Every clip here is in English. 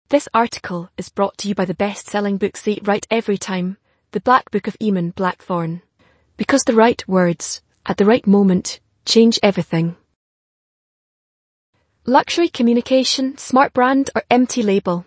This article is brought to you by the best-selling book Say It Right Every Time, The Black Book of Eamon Blackthorne. Because the right words, at the right moment, change everything. Luxury communication, smart brand or empty label?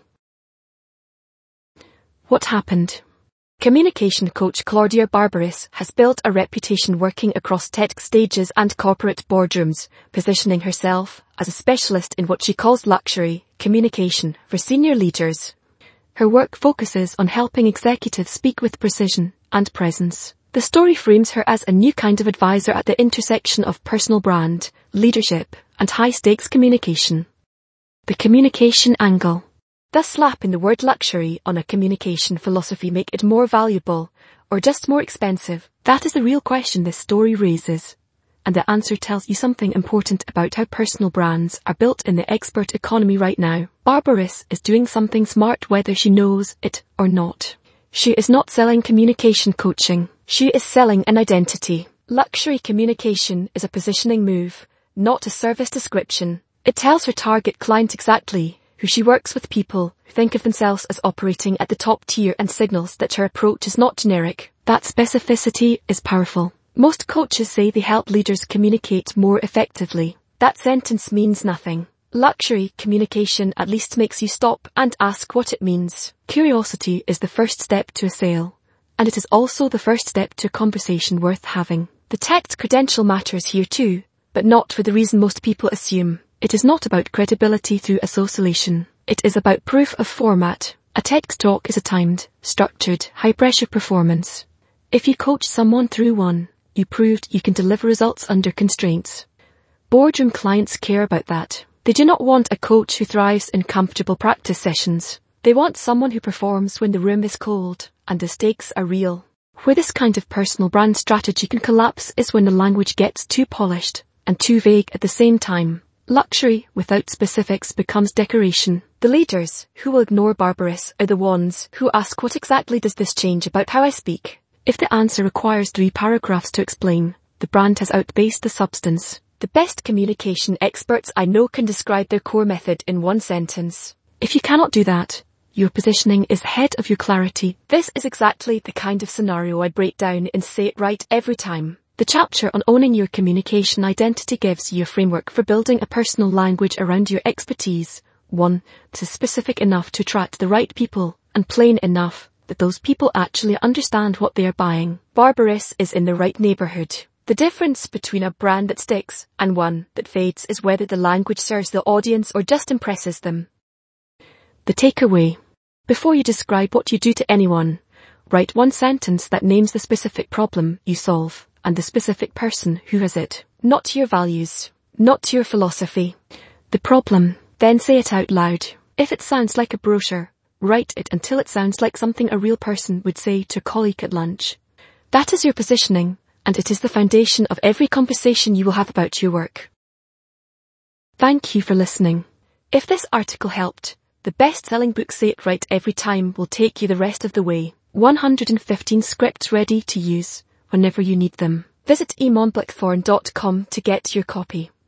What happened? Communication coach Claudia Barberis has built a reputation working across tech stages and corporate boardrooms, positioning herself as a specialist in what she calls luxury communication for senior leaders. Her work focuses on helping executives speak with precision and presence. The story frames her as a new kind of advisor at the intersection of personal brand, leadership, and high-stakes communication. The communication angle. Does slapping the word luxury on a communication philosophy make it more valuable, or just more expensive? That is the real question this story raises. And the answer tells you something important about how personal brands are built in the expert economy right now. Barberis is doing something smart whether she knows it or not. She is not selling communication coaching. She is selling an identity. Luxury communication is a positioning move, not a service description. It tells her target client exactly who she works with, people who think of themselves as operating at the top tier, and signals that her approach is not generic. That specificity is powerful. Most coaches say they help leaders communicate more effectively. That sentence means nothing. Luxury communication at least makes you stop and ask what it means. Curiosity is the first step to a sale, and it is also the first step to a conversation worth having. The text credential matters here too, but not for the reason most people assume. It is not about credibility through association. It is about proof of format. A TEDx talk is a timed, structured, high-pressure performance. If you coach someone through one, you proved you can deliver results under constraints. Boardroom clients care about that. They do not want a coach who thrives in comfortable practice sessions. They want someone who performs when the room is cold and the stakes are real. Where this kind of personal brand strategy can collapse is when the language gets too polished and too vague at the same time. Luxury without specifics becomes decoration. The leaders who will ignore Barberis are the ones who ask, what exactly does this change about how I speak? If the answer requires 3 paragraphs to explain, the brand has outpaced the substance. The best communication experts I know can describe their core method in 1 sentence. If you cannot do that, your positioning is ahead of your clarity. This is exactly the kind of scenario I break down in Say It Right Every Time. The chapter on owning your communication identity gives you a framework for building a personal language around your expertise. 1. This is specific enough to attract the right people, and plain enough that those people actually understand what they are buying. Barberis is in the right neighborhood. The difference between a brand that sticks and one that fades is whether the language serves the audience or just impresses them. The takeaway. Before you describe what you do to anyone, write 1 sentence that names the specific problem you solve and the specific person who has it. Not your values, not your philosophy. The problem. Then say it out loud. If it sounds like a brochure, write it until it sounds like something a real person would say to a colleague at lunch. That is your positioning, and it is the foundation of every conversation you will have about your work. Thank you for listening. If this article helped, the best-selling book Say It Right Every Time will take you the rest of the way. 115 scripts ready to use whenever you need them. Visit eamonblackthorne.com to get your copy.